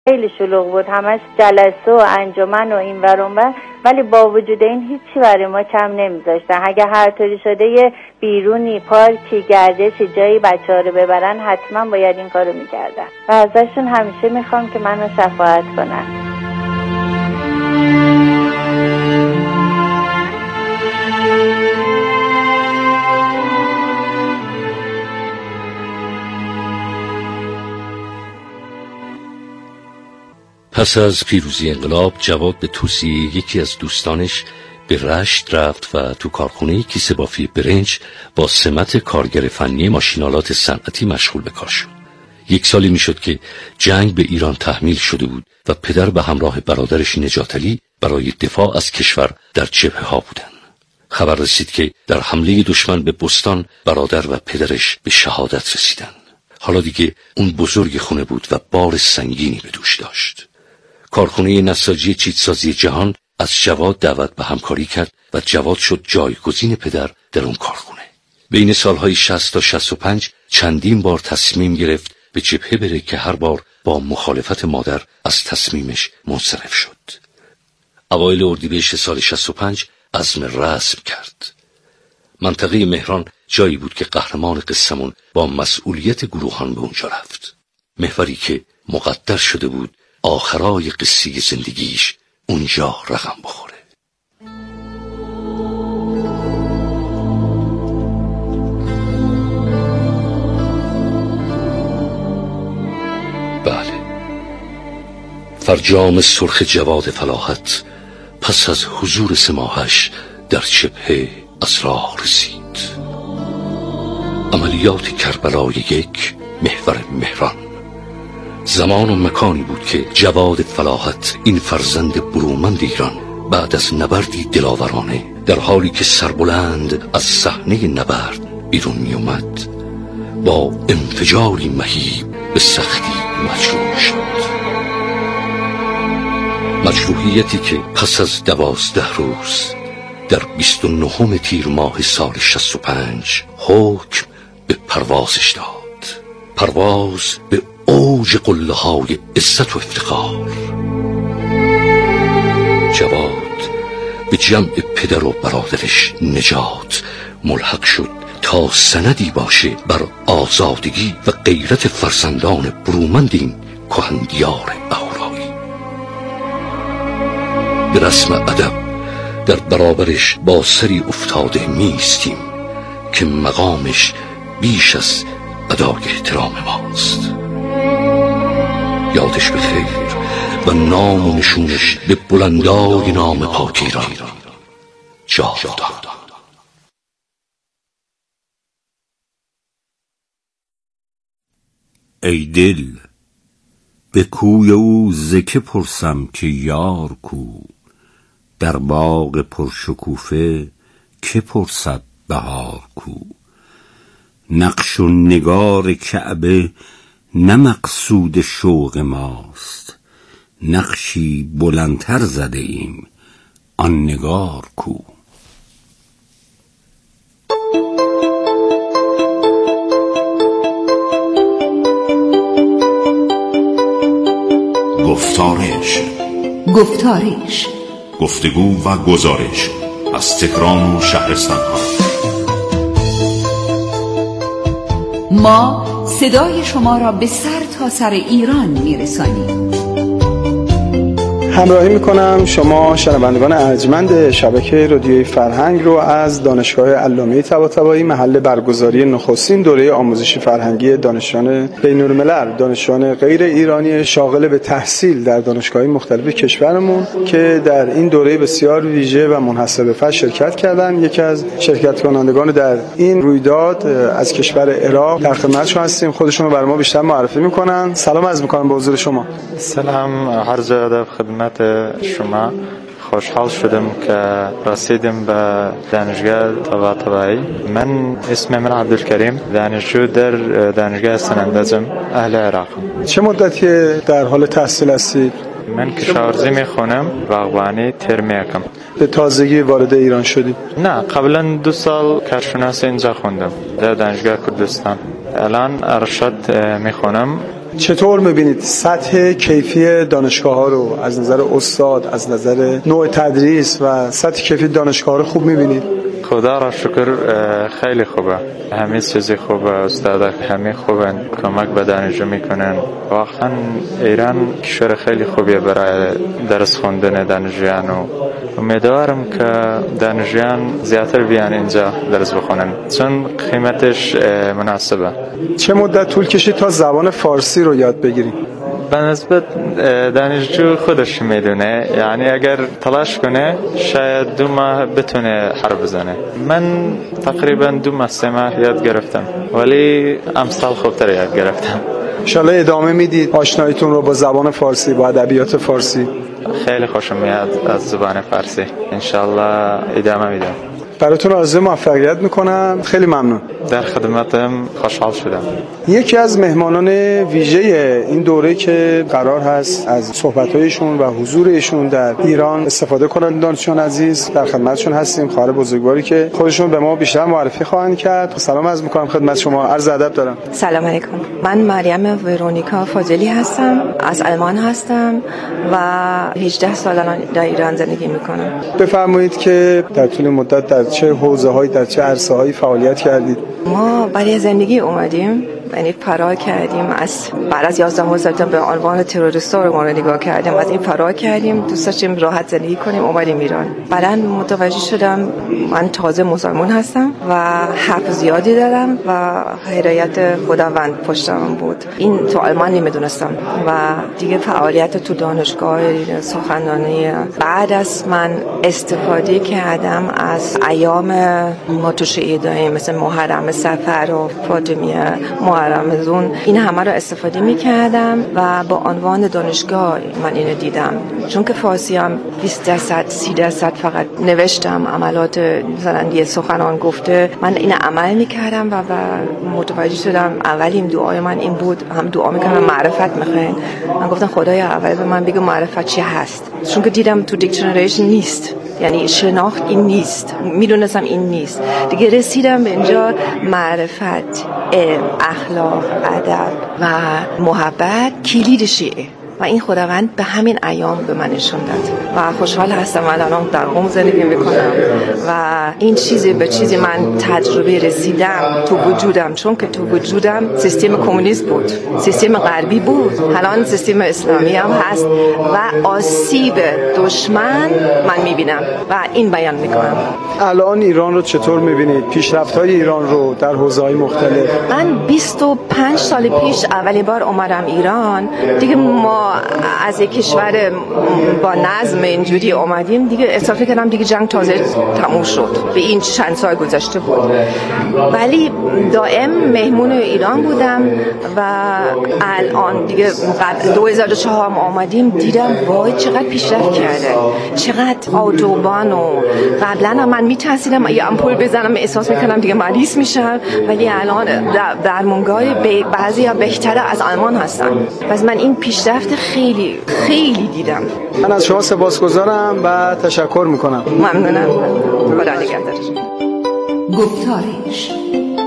خیلی شلوغ بود، همش جلسه و انجمن و این ور اون ور، ولی با وجود این هیچی برای ما کم نمیذاشتن. اگه هر طوری شده یه بیرونی، پارکی، گردشی، جایی بچه‌ها رو ببرن حتما باید این کارو میکردن و ازشون همیشه میخوام که منو شفاعت کنن. پس از پیروزی انقلاب، جواد به توصیه یکی از دوستانش به رشت رفت و تو کارخونه کیسه بافی برنج با سمت کارگر فنی ماشینالات صنعتی مشغول به کار شد. 1 سالی میشد که جنگ به ایران تحمیل شده بود و پدر به همراه برادرش نجات علی برای دفاع از کشور در جبهه‌ها بودند. خبر رسید که در حمله دشمن به بستان برادر و پدرش به شهادت رسیدند. حالا دیگه اون بزرگ خونه بود و بار سنگینی به دوش داشت. کارخونه نساجی چیتسازی جهان از جواد دعوت به همکاری کرد و جواد شد جایگزین پدر در اون کارخونه. بین سالهای 60 تا 65 چندین بار تصمیم گرفت به جبهه بره که هر بار با مخالفت مادر از تصمیمش منصرف شد. اوایل اردیبهشت سال 65 عزم رسم کرد. منطقه مهران جایی بود که قهرمان قصه‌مون با مسئولیت گروهان به اونجا رفت. محوری که مقدر شده بود آخرای قصه زندگیش اونجا رقم بخوره. بله، فرجام سرخ جواد فلاحت پس از حضور 3 ماهش در جبهه از راه رسید. عملیات کربلای 1 محور مهران زمان و مکانی بود که جواد فلاحت، این فرزند برومند ایران، بعد از نبردی دلاورانه در حالی که سربلند از صحنه نبرد بیرون می اومد، با انفجاری مهیب به سختی مجروح شد. مجروحیتی که پس از 12 روز در 29 تیر ماه سال 65 حکم به پروازش داد. پرواز به اوج قله‌های عزت و افتخار. جواد به جمع پدر و برادرش نجات ملحق شد تا سندی باشه بر آزادگی و غیرت فرزندان برومند این کهندیار اهورایی. به رسم ادب در برابرش با سری افتاده میستیم که مقامش بیش از ادای احترام ماست. یادش بخیر و نام و نشونش به بلندای نام پاک ایران جاودان. ای دل، به کوی او ز که پرسم که یار کو؟ در باغ پرشکوفه که پرسد بهار کو؟ نقش و نگار کعبه نه مقصود شوق ماست، نقشی بلندتر زده ایم آن نگار کو؟ گفتارش گفتگو و گزارش از تهران و شهرستان‌ها. ما صدای شما را به سر تا سر ایران میرسانیم. همراهی میکنم شما شنوندگان ارجمند شبکه رادیوی فرهنگ رو از دانشگاه علامه طباطبایی محل برگزاری نخستین دوره آموزشی فرهنگی دانشجویان بین‌الملل، دانشجویان غیر ایرانی شاغل به تحصیل در دانشگاه‌های مختلف کشورمون که در این دوره بسیار ویژه و منحصر به فرد شرکت کردن. یکی از شرکت کنندگان در این رویداد از کشور عراق در خدمتشون هستیم. خودشون رو برای ما بیشتر معرفی میکنن. سلام عرض میکنم به حضور شما. سلام، عرض ادب خدمت شما. خوشحال شدم که رسیدم به دانشگاه طباطبایی. من اسمم عبدالکریم، دانشجو در دانشگاه سنندجم اهل عراق. چه مدتی در حال تحصیل هستید؟ من کشاورزی میخونم، باغبانی ترم یکم. به تازگی وارد ایران شدید؟ نه، قبلا 2 سال کارشناسی اینجا خوندم در دانشگاه کردستان. الان ارشد میخونم چطور می‌بینید سطح کیفی دانشگاه‌ها رو از نظر استاد، از نظر نوع تدریس و سطح کیفی دانشگاه‌ها رو خوب می‌بینید؟ خدا را شکر خیلی خوبه، همه چیزی خوبه، استادا همه خوبن، کمک به دانشجو میکنن. واقعا ایران کشور خیلی خوبیه برای درس خوندن دانشجویان و امیدوارم که دانشجویان زیادتر بیان اینجا درس بخونن چون قیمتش مناسبه. چه مدت طول کشید تا زبان فارسی رو یاد بگیری؟ به نسبت دانشجو خودش میدونه، یعنی اگر تلاش کنه شاید 2 ماه بتونه حرف بزنه. من تقریبا 2 ماه 3 ماه یاد گرفتم، ولی امسال خوبتر یاد گرفتم. انشالله ادامه میدید آشناییتون رو با زبان فارسی، با ادبیات فارسی؟ خیلی خوشم میاد از زبان فارسی، انشالله ادامه میدم. براتون آرزوی موفقیت میکنم. خیلی ممنون. در خدمتم خوشحال شدم. یکی از مهمانان ویژه این دوره که قرار هست از صحبت‌هایشون و حضورشون در ایران استفاده کنند دانشجویان عزیز، در خدمتشون هستیم. خواهر بزرگواری که خودشون به ما بیشتر معرفی خواهند کرد. سلام عرض میکنم خدمت شما. عرض ادب دارم. سلام علیکم. من مریم ورونیکا فاضلی هستم، از آلمان هستم و 18 سال الان در ایران زندگی میکنم. بفرمایید که در طول مدت در چه حوزه‌هایی، در چه عرصه‌هایی فعالیت کردید؟ ما برای زندگی اومدیم، یعنی فرار کردیم بعد از 11 سپتامبر به عنوان تروریستا رو ما نگاه کردیم، از این فرار کردیم، دوست داشتیم راحت زندگی کنیم، اومدیم ایران. بعداً متوجه شدم من تازه مسلمان هستم و حق زیادی دارم و هدایت خداوند پشتم بود. این تو آلمان نمیدونستم و دیگه فعالیت تو دانشگاه سخنرانی. بعد از من استفاده کردم از ایام ما تو شیعه مثل محرم صفر و فاطمیه محرمزون، این همه رو استفاده می کردم و با عنوان دانشگاه من اینو دیدم. چون که فارسی هم 20% 30% فقط نوشتم، عملات مثلا یه سخنان گفته، من این عمل می کردم و متوجه شدم اولین دعای من این بود، هم دعا می کردم معرفت میخواین. من گفتم خدایا اول به من بگو معرفت چی هست، چون که دیدم تو دیکشنریشن نیست، یعنی شناخت این نیست، میدونستم این نیست. دیگه رسیدم به اینجا معرفت، علم، اخلاق، ادب و محبت کلید شیعه و این خداوند به همین ایام به من نشون داد و خوشحال هستم الان در قم زندگی میکنم و این چیزی به چیزی من تجربه رسیدم تو وجودم، چون که تو وجودم سیستم کمونیست بود، سیستم غربی بود، الان سیستم اسلامی هم هست و آسیب دشمن من میبینم و این بیان میکنم. الان ایران رو چطور میبینید؟ پیشرفت‌های ایران رو در حوزه‌های مختلف. من 25 سال پیش اولین بار اومدم ایران، دیگه ما از یک کشور با نظم اینجوری اومدیم، دیگه احساس کردم دیگه جنگ تازه تموم شد، به این چند سال گذشته بود، ولی دائم مهمون ایران بودم و الان دیگه 2004 اومدیم دیدم وای چقدر پیشرفت کرده، چقدر اتوبان و قبلا من میترسیدم یه امپول بزنم احساس میکنم دیگه مریض میشم، ولی الان درمانگاه بعضیا بهتره از آلمان هستن. پس من این پیشرفت خیلی خیلی دیدم. من از شما سپاسگزارم و تشکر میکنم. ممنونم. خدا نگهدارش. گفتارش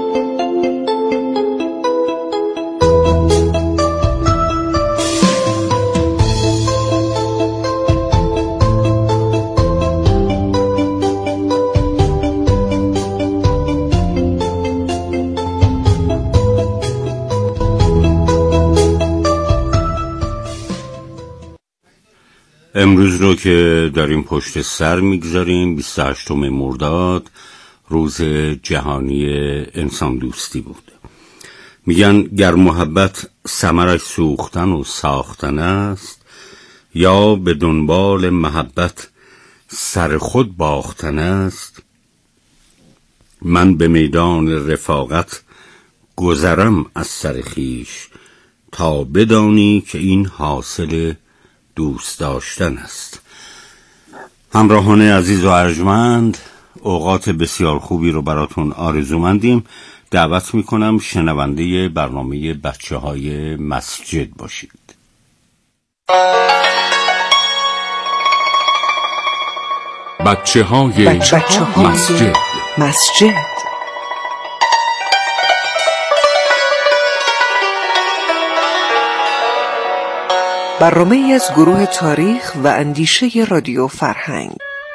امروز رو که داریم پشت سر میگذاریم 28 مرداد روز جهانی انسان دوستی بود. میگن گر محبت ثمرش سوختن و ساختن است، یا به دنبال محبت سر خود باختن است، من به میدان رفاقت گذرم از سر خویش، تا بدانی که این حاصل دوست داشتن است. همراهان عزیز و ارجمند، اوقات بسیار خوبی رو براتون آرزومندیم. دعوت میکنم شنونده برنامه بچه‌های مسجد باشید. بچه‌های مسجد. برنامه از گروه تاریخ و اندیشه رادیو فرهنگ.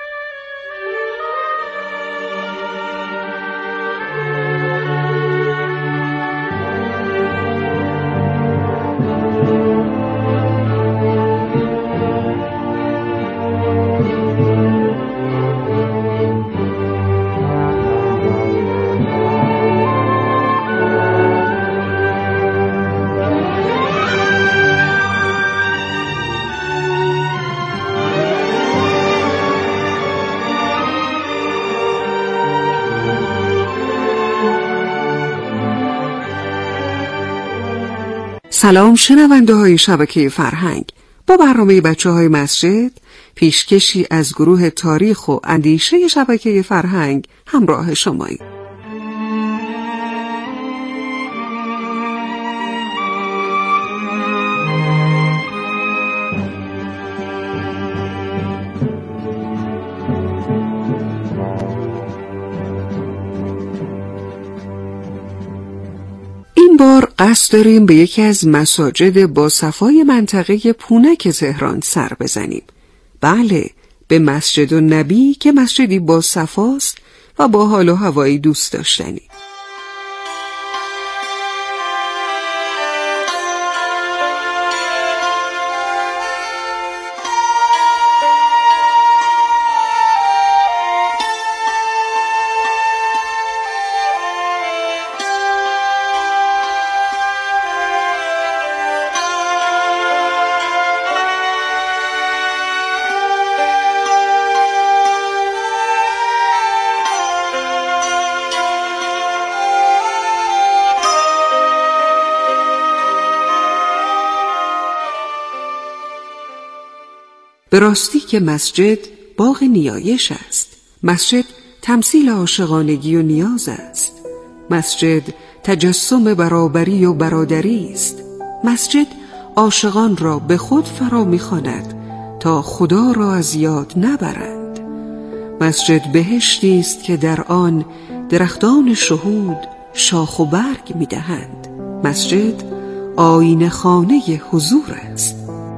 سلام شنونده های شبکه فرهنگ. با برنامه بچه های مسجد، پیشکشی از گروه تاریخ و اندیشه شبکه فرهنگ همراه شماییم. بار قصد داریم به یکی از مساجد با صفای منطقه پونک تهران سر بزنیم. بله، به مسجد النبی که مسجدی با صفاست و با حال و هوایی دوست داشتنی. به راستی که مسجد باغ نیایش است. مسجد تمثیل عاشقانگی و نیاز است. مسجد تجسم برابری و برادری است. مسجد عاشقان را به خود فرا می‌خواند تا خدا را از یاد نبرند. مسجد بهشتی است که در آن درختان شهود شاخ و برگ می‌دهند. مسجد آیینه خانه حضور است.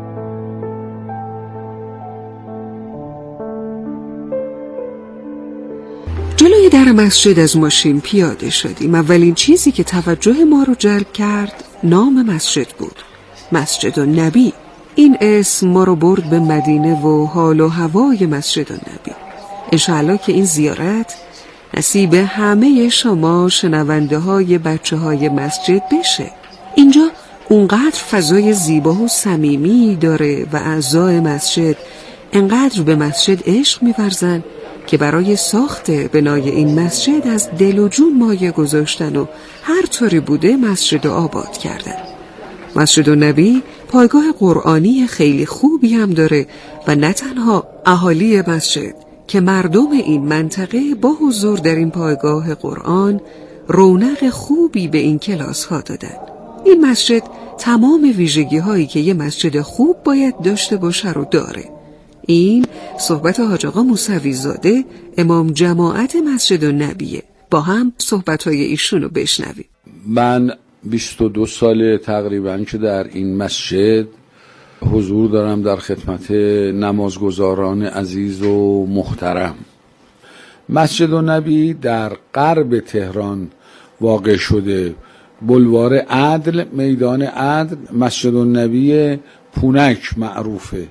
جلوی در مسجد از ماشین پیاده شدیم. اولین چیزی که توجه ما رو جلب کرد نام مسجد بود، مسجد النبی. این اسم ما رو برد به مدینه و حال و هوای مسجد النبی. انشاءالله که این زیارت نصیب همه شما شنونده های بچه های مسجد بشه. اینجا اونقدر فضای زیبا و صمیمی داره و اعضای مسجد انقدر به مسجد عشق می‌ورزن که برای ساخت بنای این مسجد از دل و جون مایه گذاشتن و هر طوری بوده مسجد رو آباد کردن. مسجد النبی پایگاه قرآنی خیلی خوبی هم داره و نه تنها اهالی مسجد که مردم این منطقه با حضور در این پایگاه قرآن رونق خوبی به این کلاس ها دادن. این مسجد تمام ویژگی هایی که یه مسجد خوب باید داشته باشه رو داره. این صحبت حاج آقا موسوی زاده امام جماعت مسجد النبیه. با هم صحبت‌های ایشونو بشنویم. من 22 سال تقریباً که در این مسجد حضور دارم در خدمت نمازگزاران عزیز و محترم. مسجد النبی در غرب تهران واقع شده، بلوار عدل، میدان عدل. مسجد النبی پونک معروفه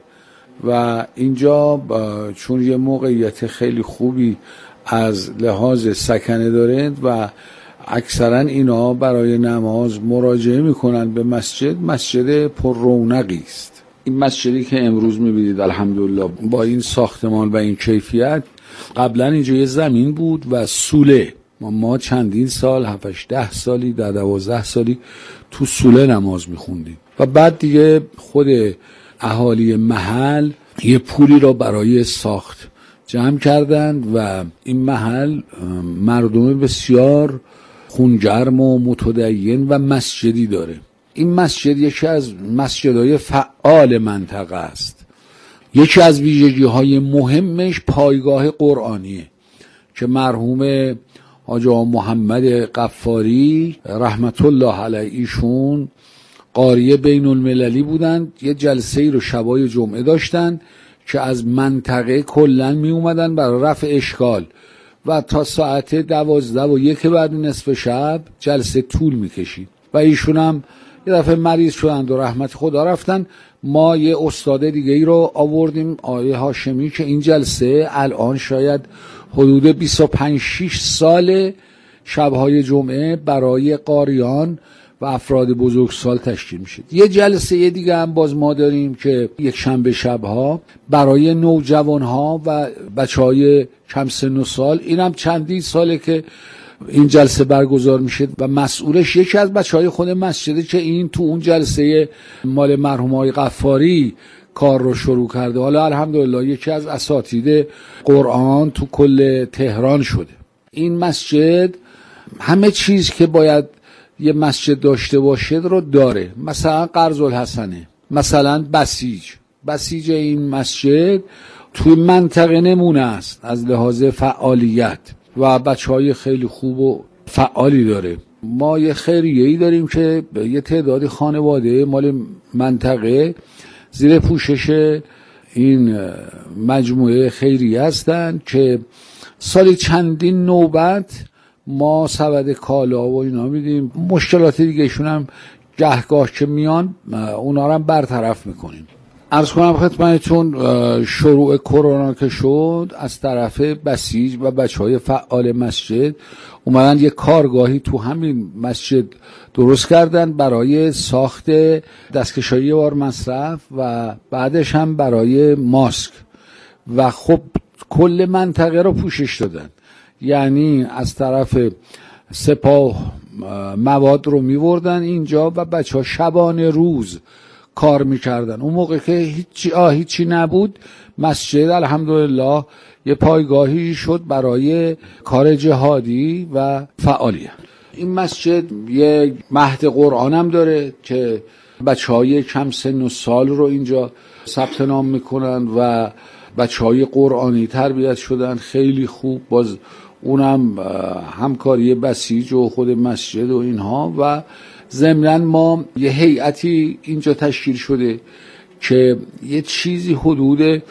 و اینجا چون یه موقعیت خیلی خوبی از لحاظ سکنه داره و اکثرا اینا برای نماز مراجعه میکنن به مسجد پر رونقی است. این مسجدی که امروز میبینید الحمدلله با این ساختمان و این کیفیت، قبلا اینجا یه زمین بود و سوله. ما چندین سال 7-10 سالی 12 سالی تو سوله نماز میخوندیم و بعد دیگه خود اهالی محل یه پولی را برای ساخت جمع کردند و این محل مردم بسیار خونگرم و متدین و مسجدی داره. این مسجد یکی از مسجدهای فعال منطقه است. یکی از ویژگی‌های مهمش پایگاه قرآنیه که مرحوم حاج محمد غفاری رحمت الله علیه ایشون قاری بین المللی بودن، یه جلسه ای رو شبای جمعه داشتن که از منطقه کلن می اومدن برای رفع اشکال و تا ساعت 12:01 بعد نصف شب جلسه طول می کشید و ایشون هم یه دفعه مریض شدند و رحمت خدا رفتن. ما یه استاد دیگه ای رو آوردیم، آقای هاشمی، که این جلسه الان شاید حدود 25-6 سال شبهای جمعه برای قاریان و افراد بزرگسال تشکیل میشه. یه جلسه دیگه هم باز ما داریم که یک شنبه شبها برای نوجوانها و بچهای کم سن و سال. اینم چندی ساله که این جلسه برگزار میشه و مسئولش یکی از بچهای خود مسجده که این تو اون جلسه مال مرحوم آقای غفاری کار رو شروع کرده. حالا الحمدلله یکی از اساتید قرآن تو کل تهران شده. این مسجد همه چیز که باید یه مسجد داشته باشه رو داره. مثلا قرض الحسنه، مثلا بسیج این مسجد توی منطقه نمونه است از لحاظ فعالیت و بچهای خیلی خوب و فعالی داره. ما یه خیریه‌ای داریم که یه تعداد خانواده مال منطقه زیر پوشش این مجموعه خیریه هستن که سالی چندین نوبت ما سبد کالا و اینا میدیم. مشکلات دیگه ایشون هم گهگاه که میان اونا رو هم برطرف میکنیم. عرض کنم خدمتتون شروع کرونا که شد از طرف بسیج و بچهای فعال مسجد اومدن یه کارگاهی تو همین مسجد درست کردن برای ساخت دستکشایی بار مصرف و بعدش هم برای ماسک و خب کل منطقه رو پوشش دادن. یعنی از طرف سپاه مواد رو میوردن اینجا و بچه‌ها شبانه روز کار میکردن. اون موقع که هیچی نبود مسجد الحمدلله یه پایگاهی شد برای کار جهادی و فعالیت. این مسجد یه مهد قرآن هم داره که بچه‌های کم سن و سال رو اینجا ثبت نام میکنن و بچه‌های قرآنی تربیت شدن خیلی خوب. باز اونم همکاری بسیج و خود مسجد و اینها و ضمناً ما یه هیئتی اینجا تشکیل شده که یه چیزی حدود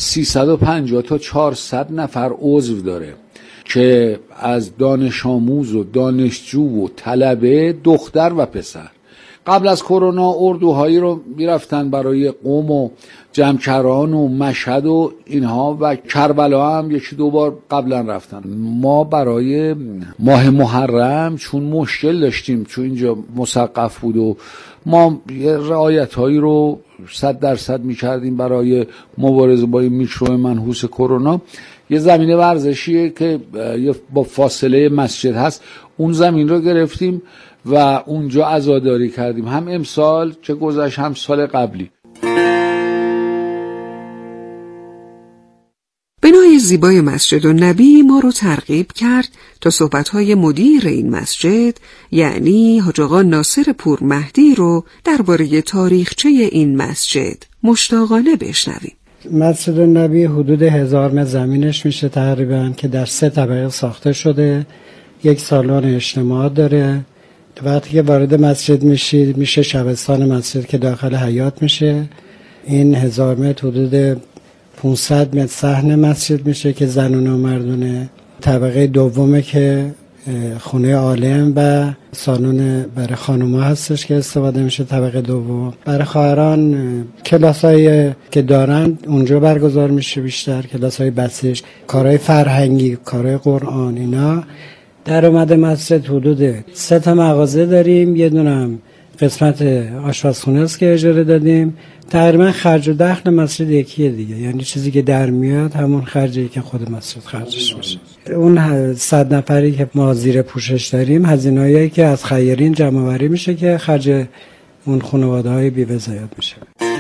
350 تا 400 نفر عضو داره که از دانش آموز و دانشجو و طلبه دختر و پسر. قبل از کرونا اردوهایی رو میرفتن برای قم و جمکران و مشهد و اینها و کربلا هم یکی دو بار قبلا رفتن. ما برای ماه محرم چون مشکل داشتیم چون اینجا مسقف بود و ما یه رعایت هایی رو 100% میکردیم برای مبارزه با این میکروب منحوس کرونا. یه زمین ورزشیه که با فاصله مسجد هست، اون زمین رو گرفتیم و اونجا عزاداری کردیم، هم امسال که گذشت هم سال قبلی. بنای زیبای مسجد النبی ما رو ترغیب کرد تا صحبت‌های مدیر این مسجد یعنی حاج آقا ناصر پور مهدی رو درباره تاریخچه این مسجد مشتاقانه بشنویم. مسجد النبی حدود 1000 متر زمینش میشه تقریبا که در 3 طبقه ساخته شده. یک سالن اجتماع داره. وقتی که وارد مسجد میشید میشه شبستان مسجد که داخل حیاط میشه. این 1000 متر حدود 500 متر صحن مسجد میشه که زنونه و مردونه. طبقه دومه که خونه عالم و سالن برای خانوما هستش که استفاده میشه. طبقه دوم برای خواهران کلاسایی که دارن اونجا برگزار میشه، بیشتر کلاسای بسیج، کارهای فرهنگی، کارهای قرآن. اینا در اومده مسجد حدود 3 تا مغازه داریم، یه دونم قسمت آشپزخونه است که اجاره دادیم. تقریبا خرج و دخل مسجد یکیه دیگه، یعنی چیزی که در میاد همون خرجی که خود مسجد خرجش میشه. اون 100 نفری که ما زیر پوشش داریم هزینه‌ای که از خیرین جمع‌آوری میشه که خرج اون خانواده‌های بی‌وضاحت میشه.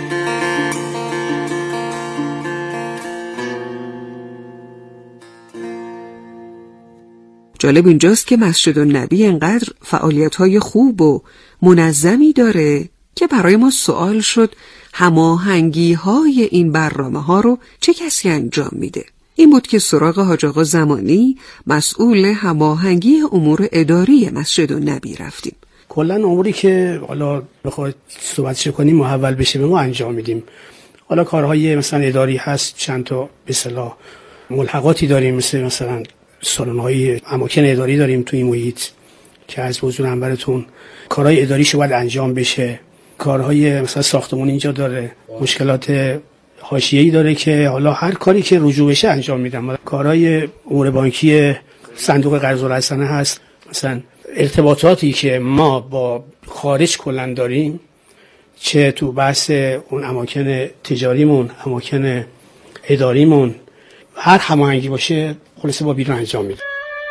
جالب اینجاست که مسجد النبی انقدر فعالیت‌های خوب و منظمی داره که برای ما سوال شد هماهنگی‌های این برنامه‌ها رو چه کسی انجام میده؟ این بود که سراغ حاج آقا زمانی مسئول هماهنگی امور اداری مسجد النبی رفتیم کلا اموری که حالا بخواد صحبتش کنیم محول بشه به ما انجام میدیم. حالا کارهای مثلا اداری هست، چند تا به اصطلاح ملحقاتی داریم، مثلا سالن‌های اماکن اداری داریم توی این محیط که از حضور انورتون کارهای اداریشو باید انجام بشه. کارهای مثلا ساختمون اینجا داره، مشکلات حاشیه‌ای داره که حالا هر کاری که رجوع بشه انجام میدم. کارهای امور بانکی صندوق قرض الحسنه هست، مثلا ارتباطاتی که ما با خارج کلا داریم، چه تو بحث اون اماکن تجاریمون، اماکن اداریمون، هر هماهنگی باشه خلاصه با بیرون انجام میدیم.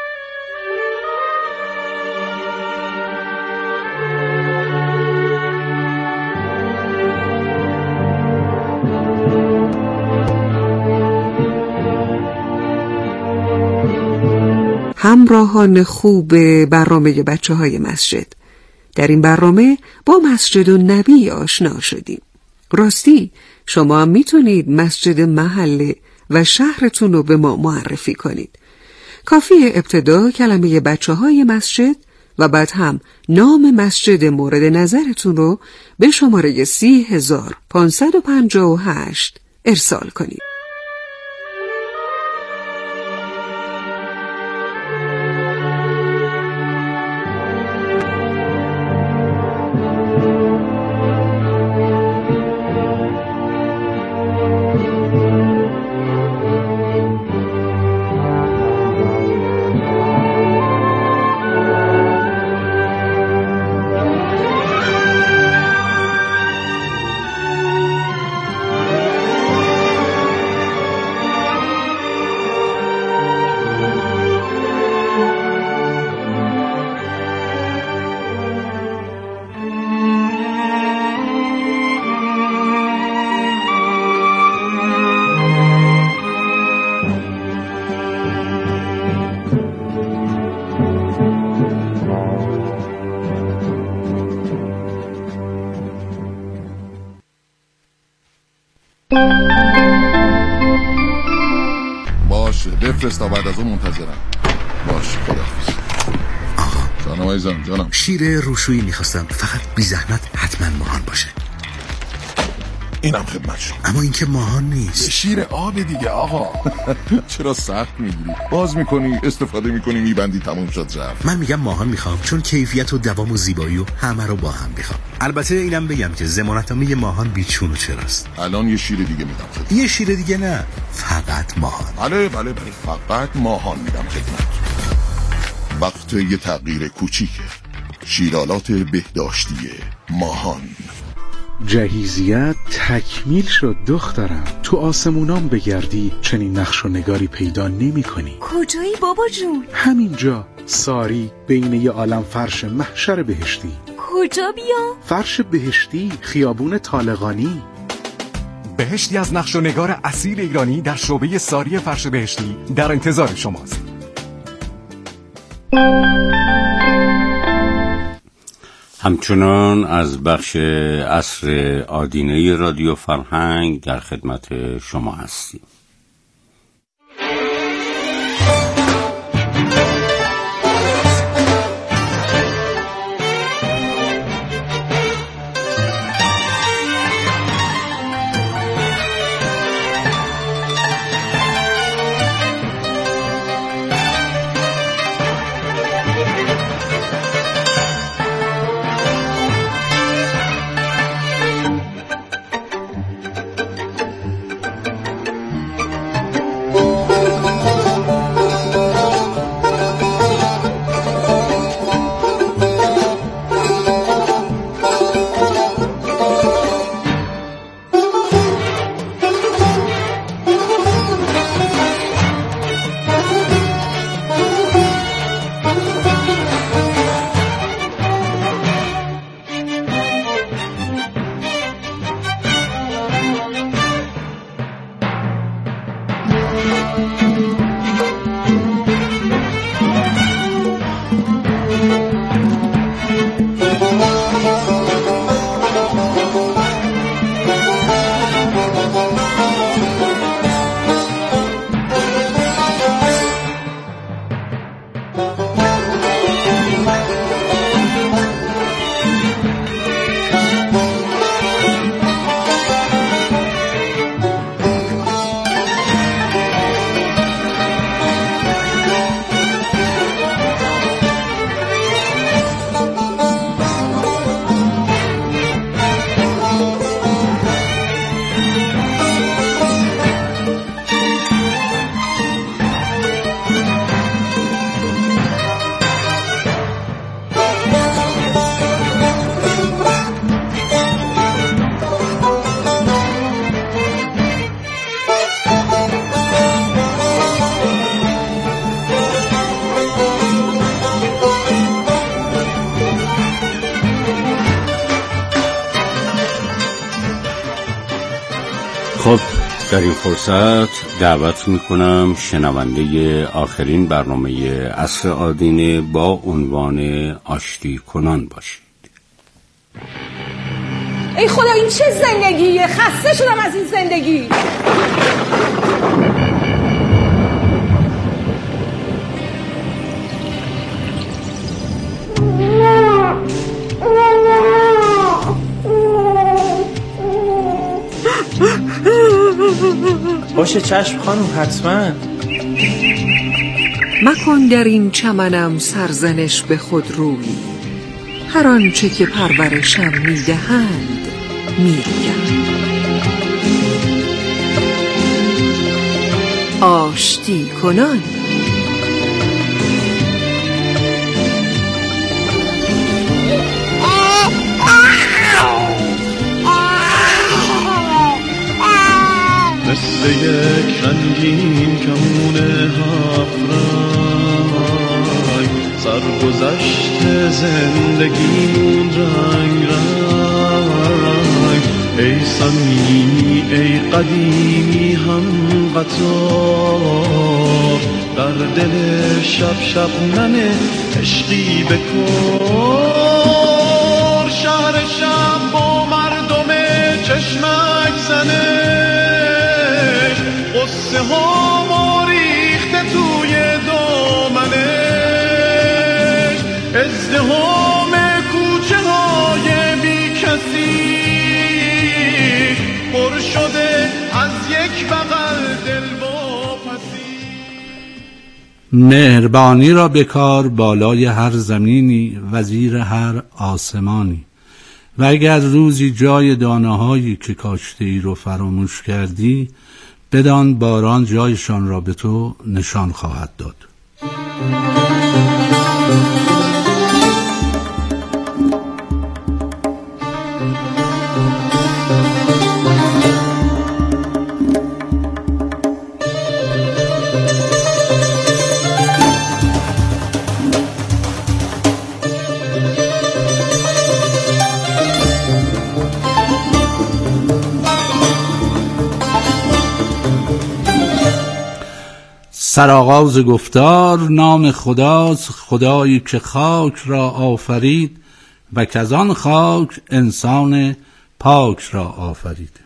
همراهان خوب برنامه بچه‌های مسجد، در این برنامه با مسجد النبی آشنا شدیم. راستی شما هم میتونید مسجد محله و شهرتون رو به ما معرفی کنید. کافیه ابتدا کلمه بچه‌های مسجد و بعد هم نام مسجد مورد نظرتون رو به شماره 30558 ارسال کنید. باشه بفرست تا بعد از اون منتظرم. باشه خداحافظ. جانم عزیزم جانم. شیر روشویی میخواستم، فقط بی زحمت حتما ماهان باشه. اینم خدمت شما. اما این که ماهان نیست. شیر آب دیگه آقا. چرا سخت میگیری؟ باز میکنی، استفاده میکنی، میبندی، تموم شد رفت. من میگم ماهان میخوام، چون کیفیت و دوام و زیبایی و همه رو با هم میخوام. البته اینم بگم که ضمانتنامه ماهان بیچون و چراست. الان یه شیر دیگه میدم خدمت. یه شیر دیگه نه، فقط ماهان. بله فقط ماهان میدم خدمت. وقت یه تغییر کوچیکه. شیرالات بهداشتی ماهان. جهیزیت تکمیل شد دخترم. تو آسمونام بگردی چنین نقش و نگاری پیدا نمی کنی. کجایی بابا جون؟ همینجا ساری بین یه عالم فرش محشر بهشتی. کجا بیام؟ فرش بهشتی، خیابون طالقانی. بهشتی از نقش و نگار اصیل ایرانی در شعبه ساری فرش بهشتی در انتظار شماست. همچنان از بخش عصر آدینه رادیو فرهنگ در خدمت شما هستیم. خب در این فرصت دعوت میکنم شنونده آخرین برنامه عصر آدینه با عنوان آشتی کنان باشید. ای خدا این چه زندگیه؟ خسته شدم از این زندگی. باشه چشم خانم، حتما. مکن در این چمنم سرزنش به خود روی، هر آنچه که پرورشم میدهند میگم. آشتی کنان. مثل یک رنگین کمون هفت رنگ، سرگذشت زندگیمون رنگ رنگ. ای صمیمی ای قدیمی هم قطار، در دل شب شبنم عشقی بکن. شهر شب با مردم چشمک زنه، قصه ها ما ریخته توی دامنش. ازدحام کوچه های بی کسی پر شده از یک بغل دلواپسی. مهربانی را بکار بالای هر زمینی، وزیر هر آسمانی. و اگر روزی جای دانه‌هایی که کاشته ای رو فراموش کردی، بدان باران جایشان را به تو نشان خواهد داد. سرآغاز گفتار نام خداست، خدایی که خاک را آفرید و کزان خاک انسان پاک را آفرید.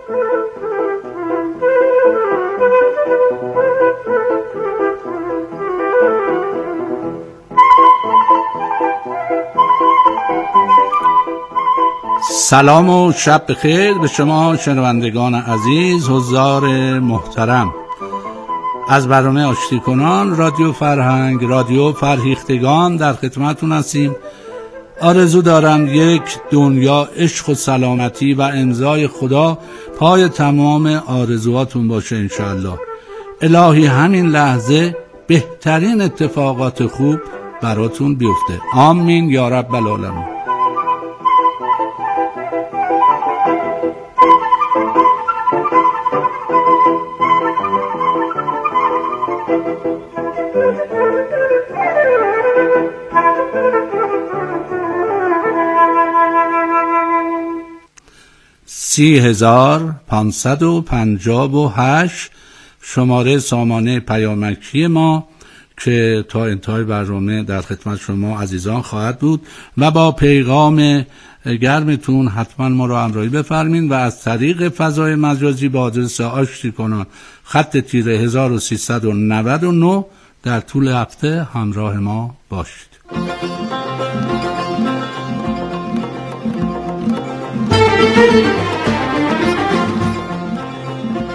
سلام و شب بخیر به شما شنوندگان عزیز، حضار محترم. از برنامه آشتی کنان رادیو فرهنگ، رادیو فرهیختگان در خدمتتون هستیم. آرزو دارم یک دنیا عشق و سلامتی و امضای خدا پای تمام آرزوهاتون باشه انشاءالله. الهی همین لحظه بهترین اتفاقات خوب براتون بیفته. آمین یا رب العالمین. $30,558 شماره سامانه پیامکی ما که تا انتهای برنامه در خدمت شما عزیزان خواهد بود و با پیغام گرمتون حتما ما را همراهی بفرمین و از طریق فضای مجازی با آدرس آشتی کنان خط تیره 1399 در طول هفته همراه ما باشید.